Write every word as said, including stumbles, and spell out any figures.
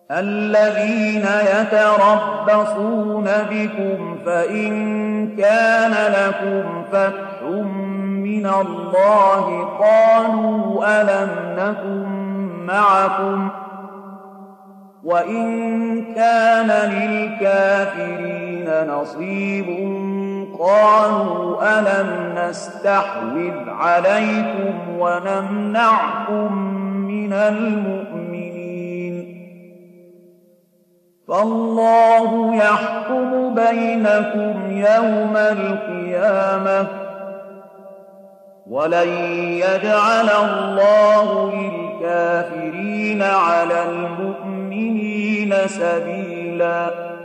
الذين يتربصون بكم فإن كان لكم فتح من الله قالوا ألم نكن معكم وإن كان للكافرين نصيب قالوا ألم نستحوذ عليكم ونمنعكم من المؤمنين فالله يحكم بينكم يوم القيامة ولن يجعل الله للكافرين على المؤمنين سبيلا